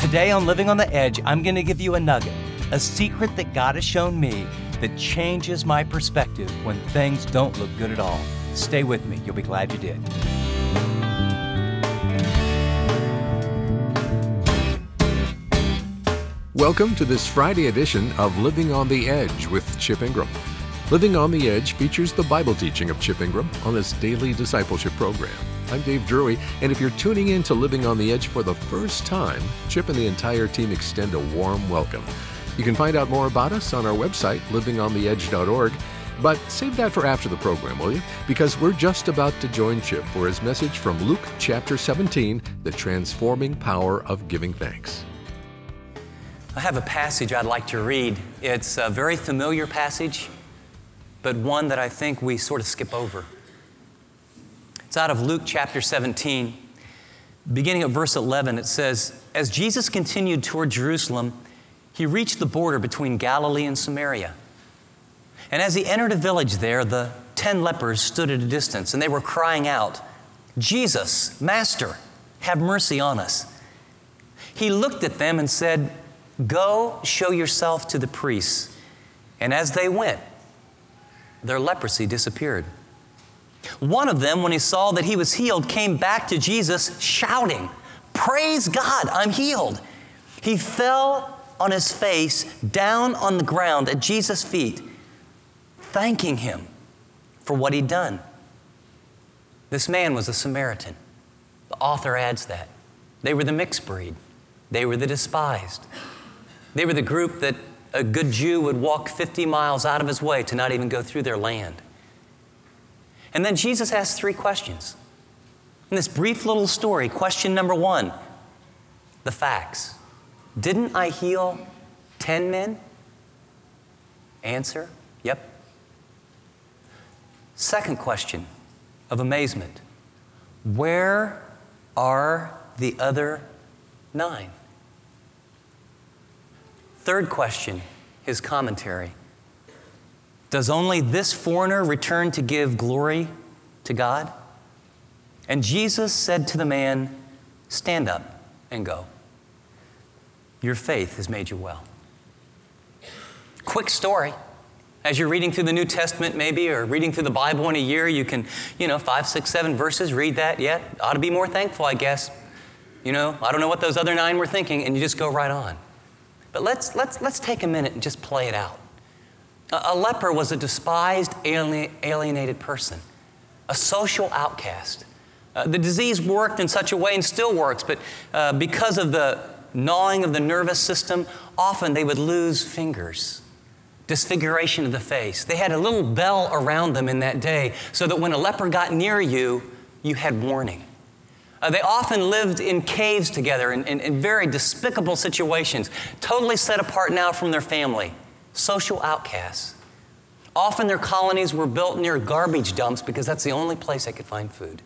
Today on Living on the Edge, I'm going to give you a nugget, a secret that God has shown me that changes my perspective when things don't look good at all. Stay with me. You'll be glad you did. Welcome to this Friday edition of Living on the Edge with Chip Ingram. Living on the Edge features the Bible teaching of Chip Ingram on this daily discipleship program. I'm Dave Drury, and if you're tuning in to Living on the Edge for the first time, Chip and the entire team extend a warm welcome. You can find out more about us on our website, livingontheedge.org, but save that for after the program, will you? Because we're just about to join Chip for his message from Luke chapter 17, The Transforming Power of Giving Thanks. I have a passage I'd like to read. It's a very familiar passage, but one that I think we sort of skip over. It's out of Luke chapter 17. Beginning at verse 11, it says, "As Jesus continued toward Jerusalem, he reached the border between Galilee and Samaria. And as he entered a village there, the 10 lepers stood at a distance, and they were crying out, 'Jesus, Master, have mercy on us.' He looked at them and said, 'Go show yourself to the priests.' And as they went, their leprosy disappeared. One of them, when he saw that he was healed, came back to Jesus shouting, 'Praise God, I'm healed.' He fell on his face down on the ground at Jesus' feet, thanking him for what he'd done." This man was a Samaritan. The author adds that. They were the mixed breed. They were the despised. They were the group that a good Jew would walk 50 miles out of his way to not even go through their land. And then Jesus asked 3 questions. In this brief little story, question number 1, the facts. Didn't I heal 10 men? Answer, yep. Second question of amazement. Where are the other 9? Third question, his commentary. Does only this foreigner return to give glory to God? And Jesus said to the man, "Stand up and go. Your faith has made you well." Quick story. As you're reading through the New Testament maybe, or reading through the Bible in a year, you can, 5, 6, 7 verses, read that. Yeah, ought to be more thankful, I guess. I don't know what those other 9 were thinking, and you just go right on. But let's take a minute and just play it out. A leper was a despised, alienated person, a social outcast. The disease worked in such a way and still works, but because of the gnawing of the nervous system, often they would lose fingers, disfiguration of the face. They had a little bell around them in that day so that when a leper got near you, you had warning. They often lived in caves together in very despicable situations, totally set apart now from their family, social outcasts. Often their colonies were built near garbage dumps because that's the only place they could find food.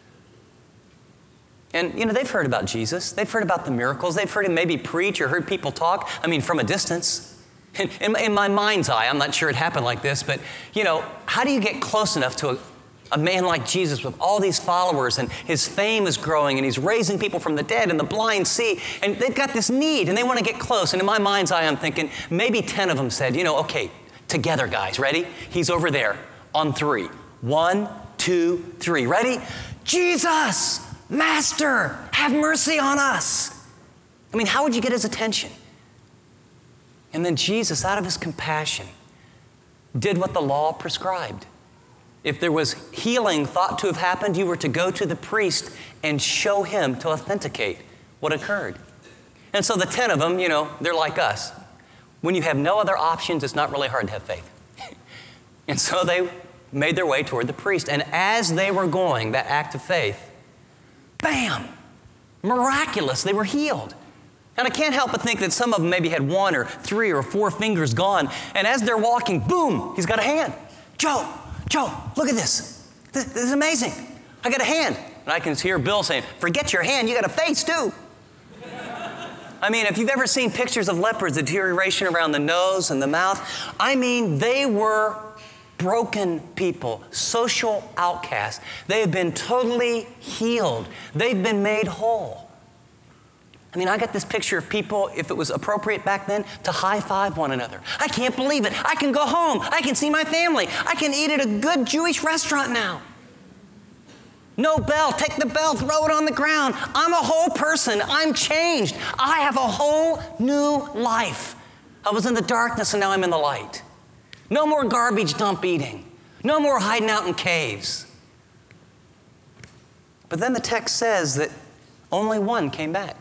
And, they've heard about Jesus. They've heard about the miracles. They've heard him maybe preach or heard people talk, from a distance. In my mind's eye, I'm not sure it happened like this, but, how do you get close enough to a man like Jesus with all these followers, and his fame is growing, and he's raising people from the dead, and the blind see, and they've got this need, and they want to get close. And in my mind's eye, I'm thinking, maybe 10 of them said, okay, together, guys, ready? He's over there on 3. 1, 2, 3. Ready? Jesus, Master, have mercy on us. How would you get his attention? And then Jesus, out of his compassion, did what the law prescribed. If there was healing thought to have happened, you were to go to the priest and show him to authenticate what occurred. And so the 10 of them, they're like us. When you have no other options, it's not really hard to have faith. And so they made their way toward the priest. And as they were going, that act of faith, bam, miraculous, they were healed. And I can't help but think that some of them maybe had 1 or 3 or 4 fingers gone. And as they're walking, boom, he's got a hand. Joe, look at this. This is amazing. I got a hand. And I can hear Bill saying, "Forget your hand, you got a face too." If you've ever seen pictures of lepers, the deterioration around the nose and the mouth, they were broken people, social outcasts. They have been totally healed. They've been made whole. I mean, I got this picture of people, if it was appropriate back then, to high-five one another. I can't believe it. I can go home. I can see my family. I can eat at a good Jewish restaurant now. No bell. Take the bell, throw it on the ground. I'm a whole person. I'm changed. I have a whole new life. I was in the darkness and now I'm in the light. No more garbage dump eating. No more hiding out in caves. But then the text says that only one came back.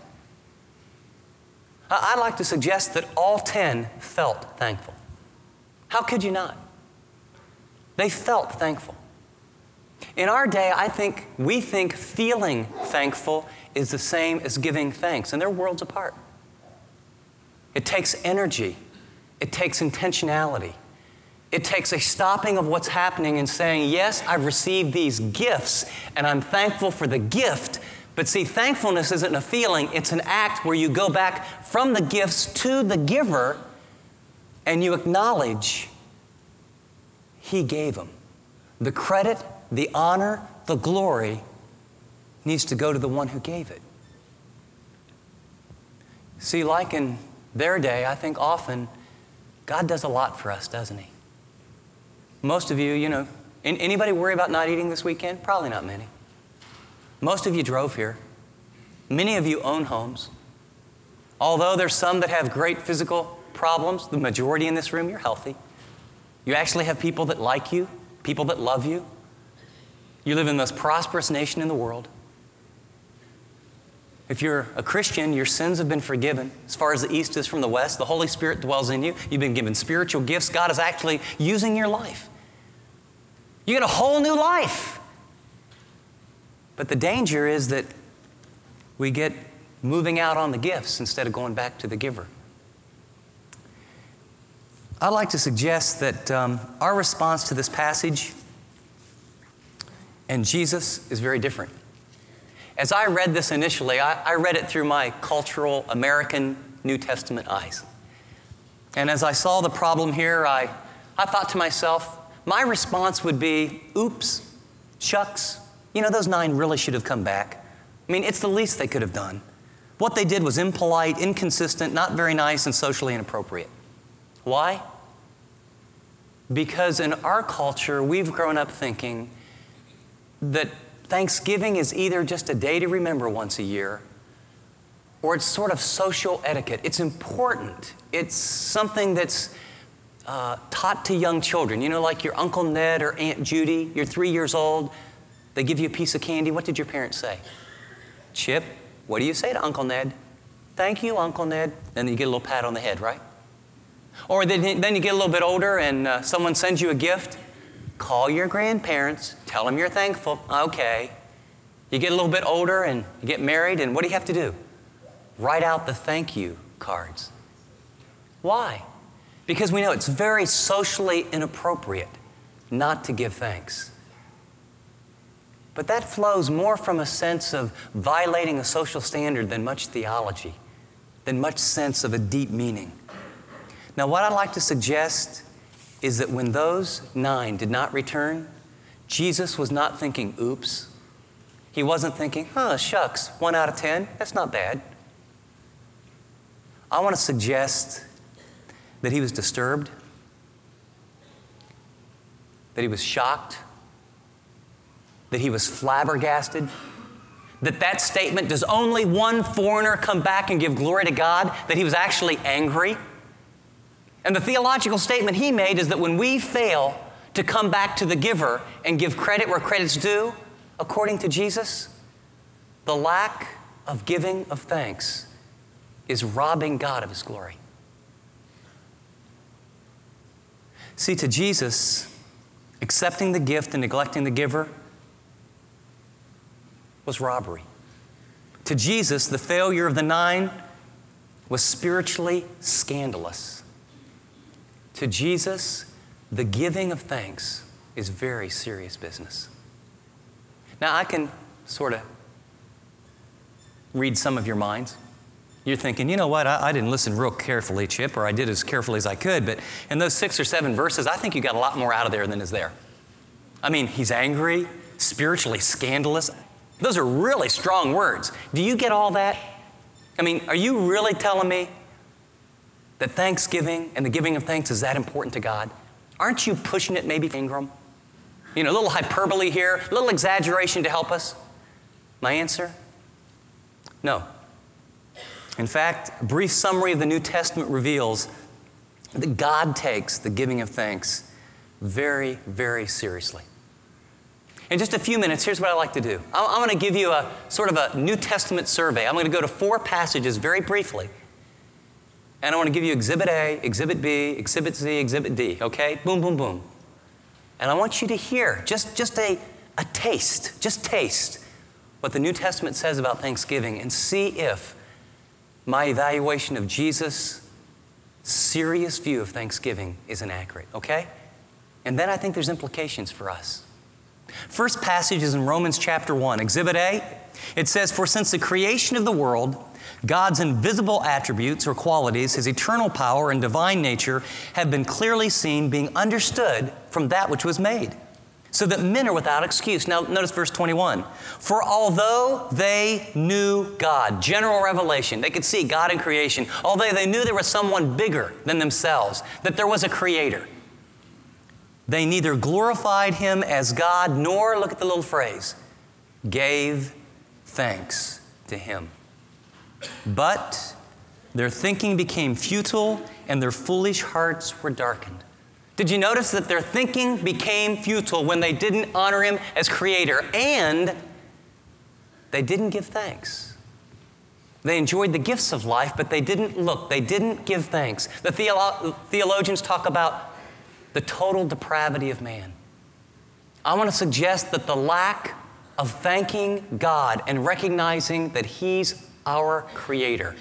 I'd like to suggest that all 10 felt thankful. How could you not? They felt thankful. In our day, we think feeling thankful is the same as giving thanks, and they're worlds apart. It takes energy. It takes intentionality. It takes a stopping of what's happening and saying, yes, I've received these gifts, and I'm thankful for the gift. But see, thankfulness isn't a feeling. It's an act where you go back from the gifts to the giver, and you acknowledge He gave them. The credit, the honor, the glory needs to go to the one who gave it. See, like in their day, I think often God does a lot for us, doesn't He? Most of you, anybody worry about not eating this weekend? Probably not many. Most of you drove here. Many of you own homes. Although there's some that have great physical problems, the majority in this room, you're healthy. You actually have people that like you, people that love you. You live in the most prosperous nation in the world. If you're a Christian, your sins have been forgiven. As far as the east is from the west, the Holy Spirit dwells in you. You've been given spiritual gifts. God is actually using your life. You get a whole new life. But the danger is that we get moving out on the gifts instead of going back to the giver. I'd like to suggest that our response to this passage and Jesus is very different. As I read this initially, I read it through my cultural American New Testament eyes. And as I saw the problem here, I thought to myself, my response would be, oops, shucks, those 9 really should have come back. I mean, it's the least they could have done. What they did was impolite, inconsistent, not very nice, and socially inappropriate. Why? Because in our culture, we've grown up thinking that Thanksgiving is either just a day to remember once a year, or it's sort of social etiquette. It's important. It's something that's taught to young children. Like your Uncle Ned or Aunt Judy, you're 3 years old, they give you a piece of candy. What did your parents say? Chip, what do you say to Uncle Ned? Thank you, Uncle Ned. And then you get a little pat on the head, right? Or then you get a little bit older and someone sends you a gift. Call your grandparents. Tell them you're thankful. Okay. You get a little bit older and you get married, and what do you have to do? Write out the thank you cards. Why? Because we know it's very socially inappropriate not to give thanks. But that flows more from a sense of violating a social standard than much theology, than much sense of a deep meaning. Now, what I'd like to suggest is that when those 9 did not return, Jesus was not thinking, oops. He wasn't thinking, shucks, 1 out of 10, that's not bad. I want to suggest that he was disturbed, that he was shocked, that he was flabbergasted, that statement, does only one foreigner come back and give glory to God, that he was actually angry. And the theological statement he made is that when we fail to come back to the giver and give credit where credit's due, according to Jesus, the lack of giving of thanks is robbing God of His glory. See, to Jesus, accepting the gift and neglecting the giver was robbery. To Jesus, the failure of the 9 was spiritually scandalous. To Jesus, the giving of thanks is very serious business. Now, I can sort of read some of your minds. You're thinking, you know what, I didn't listen real carefully, Chip, or I did as carefully as I could, but in those 6 or 7 verses, I think you got a lot more out of there than is there. I mean, he's angry, spiritually scandalous. Those are really strong words. Do you get all that? I mean, are you really telling me that Thanksgiving and the giving of thanks is that important to God? Aren't you pushing it maybe, Ingram? You know, a little hyperbole here, a little exaggeration to help us? My answer? No. In fact, a brief summary of the New Testament reveals that God takes the giving of thanks very, very seriously. In just a few minutes, here's what I like to do. I'm going to give you a sort of a New Testament survey. I'm going to go to 4 passages very briefly. And I want to give you Exhibit A, Exhibit B, Exhibit Z, Exhibit D, okay? Boom, boom, boom. And I want you to hear just a taste what the New Testament says about Thanksgiving and see if my evaluation of Jesus' serious view of Thanksgiving is inaccurate, okay? And then I think there's implications for us. First passage is in Romans chapter 1. Exhibit A, it says, "For since the creation of the world, God's invisible attributes or qualities, His eternal power and divine nature have been clearly seen, being understood from that which was made, so that men are without excuse." Now notice verse 21. "For although they knew God," general revelation, they could see God in creation, although they knew there was someone bigger than themselves, that there was a creator, "they neither glorified Him as God nor," look at the little phrase, "gave thanks to Him. But their thinking became futile and their foolish hearts were darkened." Did you notice that their thinking became futile when they didn't honor Him as Creator, and they didn't give thanks? They enjoyed the gifts of life, but they didn't give thanks. The theologians talk about the total depravity of man. I want to suggest that the lack of thanking God and recognizing that He's our Creator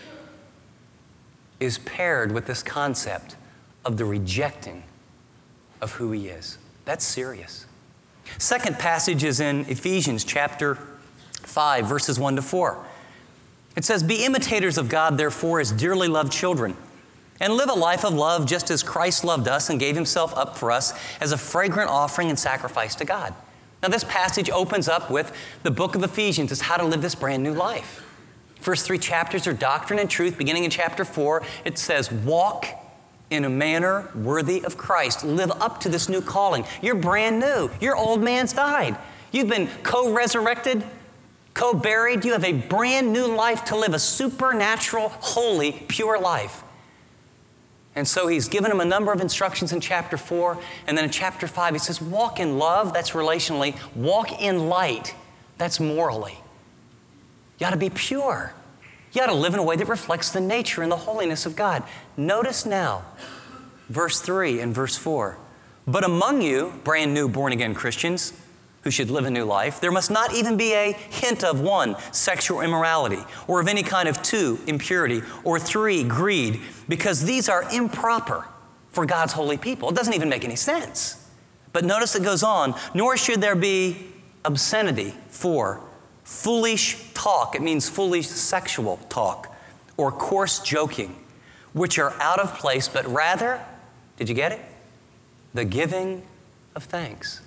is paired with this concept of the rejecting of who He is. That's serious. Second passage is in Ephesians chapter 5, verses 1 to 4. It says, "Be imitators of God, therefore, as dearly loved children, and live a life of love just as Christ loved us and gave Himself up for us as a fragrant offering and sacrifice to God." Now this passage opens up with the book of Ephesians as how to live this brand new life. First 3 chapters are doctrine and truth. Beginning in chapter 4, it says, walk in a manner worthy of Christ. Live up to this new calling. You're brand new. Your old man's died. You've been co-resurrected, co-buried. You have a brand new life to live, a supernatural, holy, pure life. And so He's given them a number of instructions in chapter 4. And then in chapter 5, He says, walk in love. That's relationally. Walk in light. That's morally. You ought to be pure. You ought to live in a way that reflects the nature and the holiness of God. Notice now, verse 3 and verse 4. "But among you, brand new born-again Christians who should live a new life, there must not even be a hint of 1, sexual immorality, or of any kind of 2, impurity, or 3, greed, because these are improper for God's holy people." It doesn't even make any sense. But notice it goes on, "Nor should there be obscenity, 4, foolish talk," it means foolish sexual talk, "or coarse joking, which are out of place, but rather," did you get it? "The giving of thanks."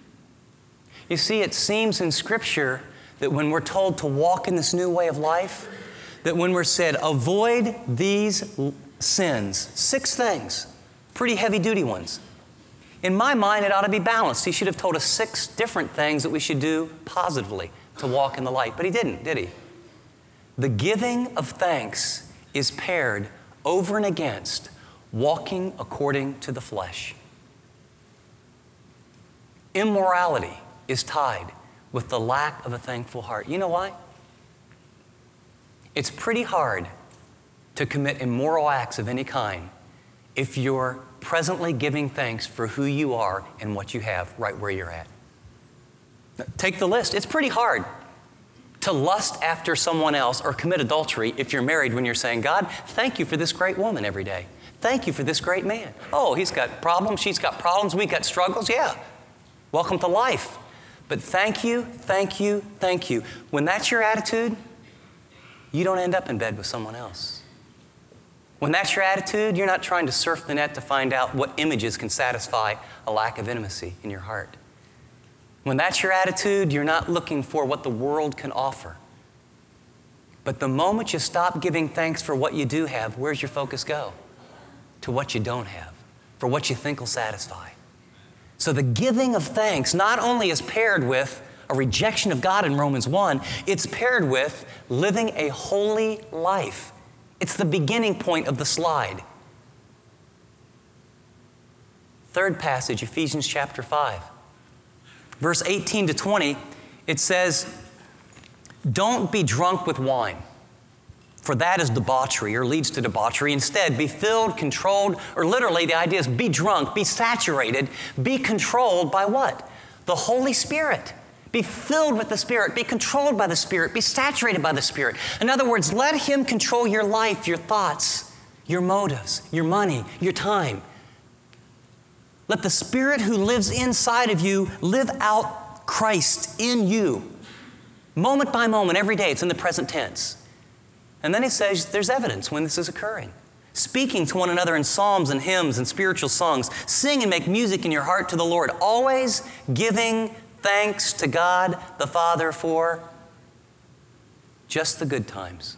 You see, it seems in Scripture that when we're told to walk in this new way of life, that when we're said, avoid these sins, 6 things, pretty heavy-duty ones. In my mind, it ought to be balanced. He should have told us 6 different things that we should do positively to walk in the light. But He didn't, did He? The giving of thanks is paired over and against walking according to the flesh. Immorality is tied with the lack of a thankful heart. You know why? It's pretty hard to commit immoral acts of any kind if you're presently giving thanks for who you are and what you have right where you're at. Take the list. It's pretty hard to lust after someone else or commit adultery if you're married when you're saying, "God, thank you for this great woman every day. Thank you for this great man. Oh, he's got problems, she's got problems, we got struggles. Yeah, welcome to life. But thank you, thank you, thank you." When that's your attitude, you don't end up in bed with someone else. When that's your attitude, you're not trying to surf the net to find out what images can satisfy a lack of intimacy in your heart. When that's your attitude, you're not looking for what the world can offer. But the moment you stop giving thanks for what you do have, where's your focus go? To what you don't have, for what you think will satisfy. So the giving of thanks not only is paired with a rejection of God in Romans 1, it's paired with living a holy life. It's the beginning point of the slide. Third passage, Ephesians chapter 5. Verse 18 to 20, it says, "Don't be drunk with wine, for that is debauchery or leads to debauchery. Instead, be filled, controlled," or literally the idea is be drunk, be saturated, be controlled by what? The Holy Spirit. Be filled with the Spirit, be controlled by the Spirit, be saturated by the Spirit. In other words, let Him control your life, your thoughts, your motives, your money, your time. Let the Spirit who lives inside of you live out Christ in you. Moment by moment, every day, it's in the present tense. And then it says there's evidence when this is occurring. Speaking to one another in psalms and hymns and spiritual songs. Sing and make music in your heart to the Lord. Always giving thanks to God the Father for just the good times.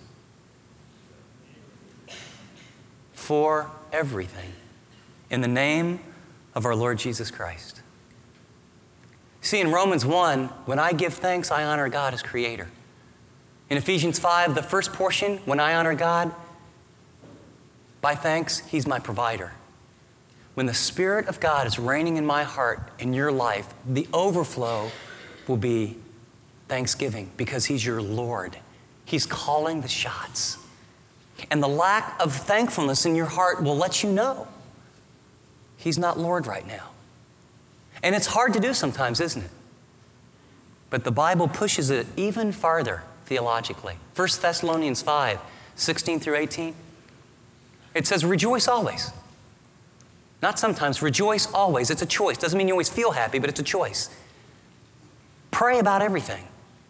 For everything. In the name of our Lord Jesus Christ. See, in Romans 1, when I give thanks, I honor God as Creator. In Ephesians 5, the first portion, when I honor God, by thanks, He's my provider. When the Spirit of God is reigning in my heart, in your life, the overflow will be thanksgiving because He's your Lord. He's calling the shots. And the lack of thankfulness in your heart will let you know He's not Lord right now. And it's hard to do sometimes, isn't it? But the Bible pushes it even farther theologically. 1 Thessalonians 5, 16 through 18. It says, rejoice always. Not sometimes, rejoice always. It's a choice. Doesn't mean you always feel happy, but it's a choice. Pray about everything.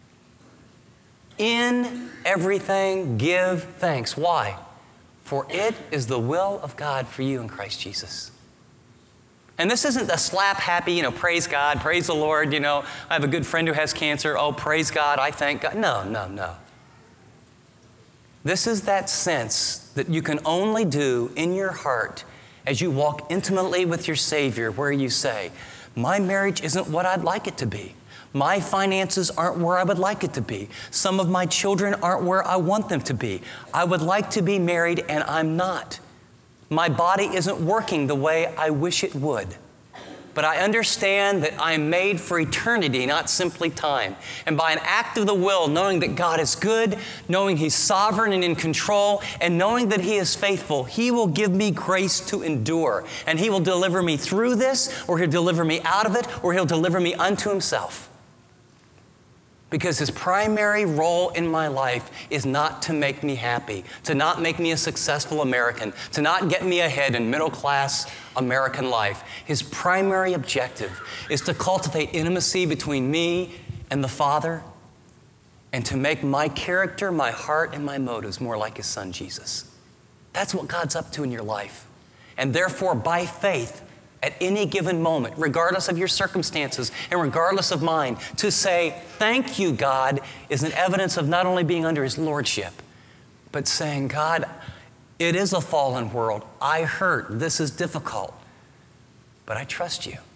In everything, give thanks. Why? For it is the will of God for you in Christ Jesus. And this isn't a slap happy, praise God, praise the Lord, I have a good friend who has cancer. Oh, praise God, I thank God. No. This is that sense that you can only do in your heart as you walk intimately with your Savior, where you say, my marriage isn't what I'd like it to be. My finances aren't where I would like it to be. Some of my children aren't where I want them to be. I would like to be married and I'm not. My body isn't working the way I wish it would. But I understand that I'm made for eternity, not simply time. And by an act of the will, knowing that God is good, knowing He's sovereign and in control, and knowing that He is faithful, He will give me grace to endure. And He will deliver me through this, or He'll deliver me out of it, or He'll deliver me unto Himself. Because His primary role in my life is not to make me happy, to not make me a successful American, to not get me ahead in middle-class American life. His primary objective is to cultivate intimacy between me and the Father and to make my character, my heart, and my motives more like His Son, Jesus. That's what God's up to in your life. And therefore, by faith, at any given moment, regardless of your circumstances and regardless of mine, to say, thank you, God, is an evidence of not only being under His lordship, but saying, God, it is a fallen world. I hurt. This is difficult. But I trust you.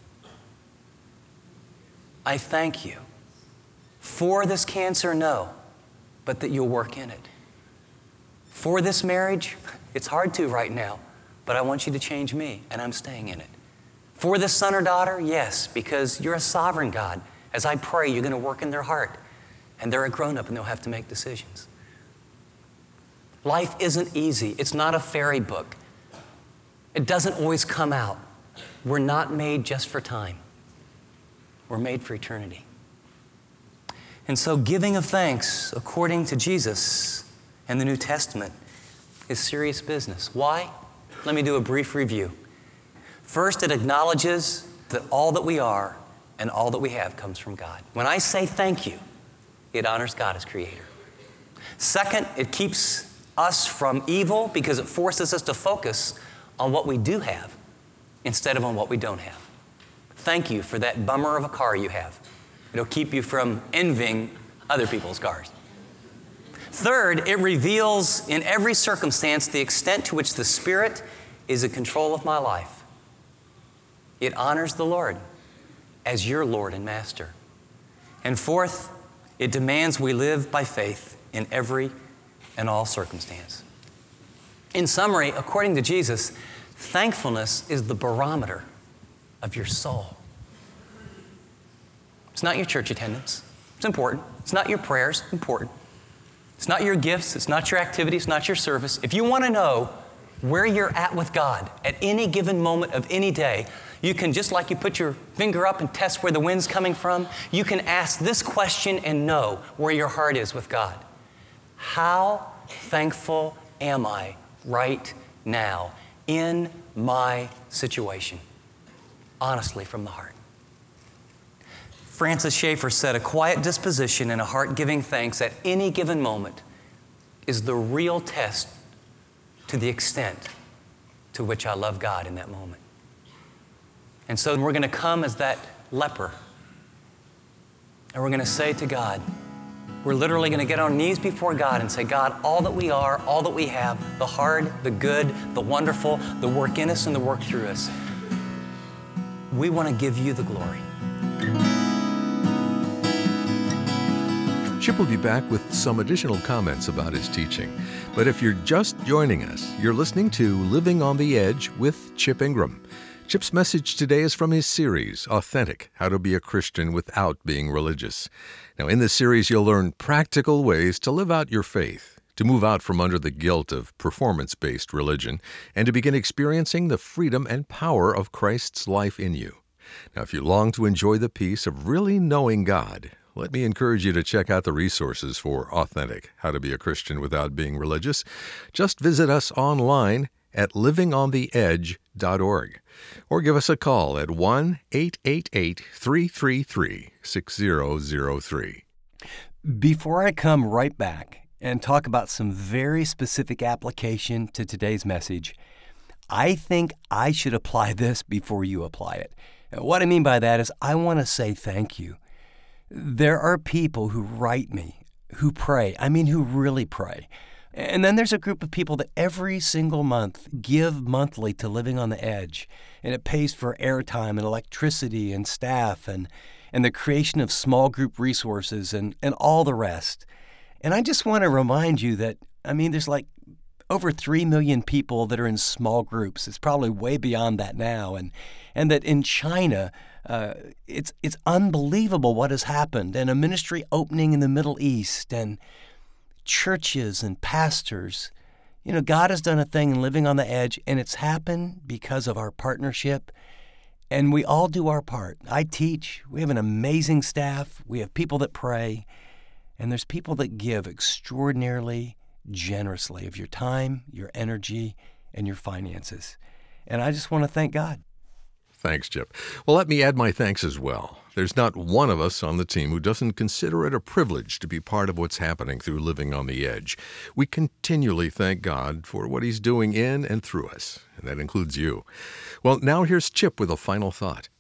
I thank you. For this cancer, no, but that you'll work in it. For this marriage, it's hard to right now, but I want you to change me, and I'm staying in it. For this son or daughter, yes, because you're a sovereign God. As I pray, you're going to work in their heart. And they're a grown-up and they'll have to make decisions. Life isn't easy. It's not a fairy book. It doesn't always come out. We're not made just for time. We're made for eternity. And so giving of thanks, according to Jesus and the New Testament, is serious business. Why? Let me do a brief review. First, it acknowledges that all that we are and all that we have comes from God. When I say thank you, it honors God as Creator. Second, it keeps us from evil because it forces us to focus on what we do have instead of on what we don't have. Thank you for that bummer of a car you have. It'll keep you from envying other people's cars. Third, it reveals in every circumstance the extent to which the Spirit is in control of my life. It honors the Lord as your Lord and Master. And fourth, it demands we live by faith in every and all circumstance. In summary, according to Jesus, thankfulness is the barometer of your soul. It's not your church attendance. It's important. It's not your prayers. Important. It's not your gifts. It's not your activities. It's not your service. If you want to know where you're at with God at any given moment of any day, you can, just like you put your finger up and test where the wind's coming from, you can ask this question and know where your heart is with God. How thankful am I right now in my situation? Honestly, from the heart. Francis Schaeffer said, a quiet disposition and a heart giving thanks at any given moment is the real test to the extent to which I love God in that moment. And so we're going to come as that leper, and we're going to say to God, we're literally going to get on our knees before God and say, God, all that we are, all that we have, the hard, the good, the wonderful, the work in us and the work through us, we want to give you the glory. Chip will be back with some additional comments about his teaching. But if you're just joining us, you're listening to Living on the Edge with Chip Ingram. Chip's message today is from his series, Authentic, How to Be a Christian Without Being Religious. Now, in this series, you'll learn practical ways to live out your faith, to move out from under the guilt of performance-based religion, and to begin experiencing the freedom and power of Christ's life in you. Now, if you long to enjoy the peace of really knowing God, let me encourage you to check out the resources for Authentic, How to Be a Christian Without Being Religious. Just visit us online at livingontheedge.org or give us a call at 1-888-333-6003. Before I come right back and talk about some very specific application to today's message, I think I should apply this before you apply it. What I mean by that is I want to say thank you. There are people who write me, who pray, who really pray. And then there's a group of people that every single month give monthly to Living on the Edge. And it pays for airtime and electricity and staff and the creation of small group resources and all the rest. And I just want to remind you that, there's like over 3 million people that are in small groups. It's probably way beyond that now. And that in China, it's unbelievable what has happened. And a ministry opening in the Middle East and churches and pastors. God has done a thing in Living on the Edge, and it's happened because of our partnership. And we all do our part. I teach. We have an amazing staff. We have people that pray. And there's people that give extraordinarily generously of your time, your energy, and your finances. And I just want to thank God. Thanks, Chip. Well, let me add my thanks as well. There's not one of us on the team who doesn't consider it a privilege to be part of what's happening through Living on the Edge. We continually thank God for what He's doing in and through us, and that includes you. Well, now here's Chip with a final thought.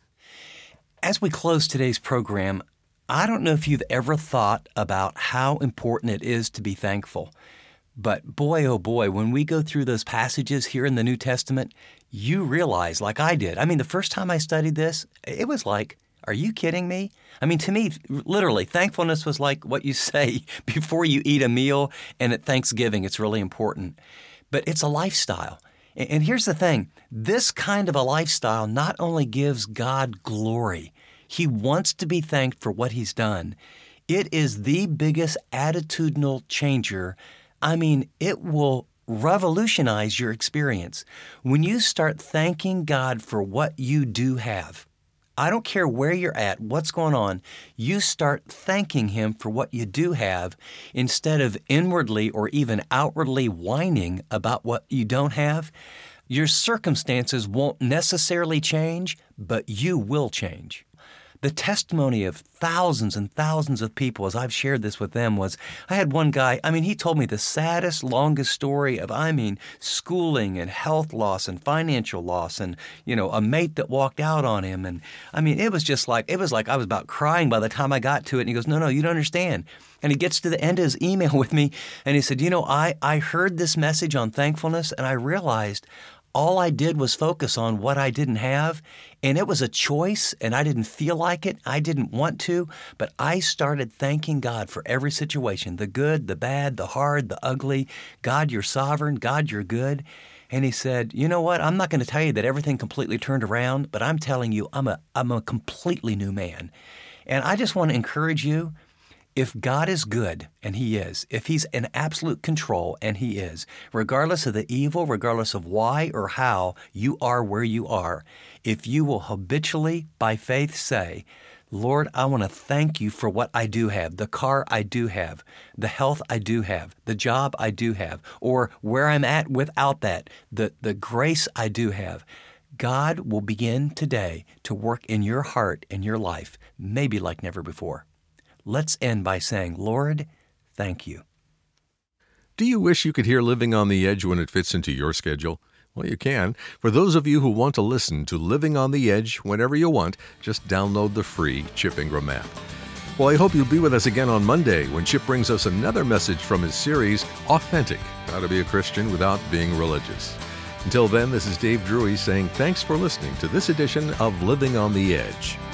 As we close today's program, I don't know if you've ever thought about how important it is to be thankful. But boy, oh boy, when we go through those passages here in the New Testament, you realize, like I did, the first time I studied this, it was like, are you kidding me? To me, literally, thankfulness was like what you say before you eat a meal, and at Thanksgiving, it's really important. But it's a lifestyle. And here's the thing, this kind of a lifestyle not only gives God glory, He wants to be thanked for what He's done. It is the biggest attitudinal changer. It will revolutionize your experience. When you start thanking God for what you do have, I don't care where you're at, what's going on, you start thanking Him for what you do have instead of inwardly or even outwardly whining about what you don't have. Your circumstances won't necessarily change, but you will change. The testimony of thousands and thousands of people as I've shared this with them was, I had one guy, he told me the saddest, longest story of, schooling and health loss and financial loss and, a mate that walked out on him. And it was like I was about crying by the time I got to it. And he goes, no, you don't understand. And he gets to the end of his email with me and he said, I heard this message on thankfulness and I realized all I did was focus on what I didn't have, and it was a choice, and I didn't feel like it. I didn't want to, but I started thanking God for every situation, the good, the bad, the hard, the ugly. God, you're sovereign. God, you're good. And he said, you know what? I'm not going to tell you that everything completely turned around, but I'm telling you I'm a completely new man. And I just want to encourage you, if God is good, and He is, if He's in absolute control, and He is, regardless of the evil, regardless of why or how you are where you are, if you will habitually, by faith, say, Lord, I want to thank you for what I do have, the car I do have, the health I do have, the job I do have, or where I'm at without that, the grace I do have. God will begin today to work in your heart and your life, maybe like never before. Let's end by saying, Lord, thank you. Do you wish you could hear Living on the Edge when it fits into your schedule? Well, you can. For those of you who want to listen to Living on the Edge whenever you want, just download the free Chip Ingram app. Well, I hope you'll be with us again on Monday when Chip brings us another message from his series, Authentic, How to Be a Christian Without Being Religious. Until then, this is Dave Drury saying thanks for listening to this edition of Living on the Edge.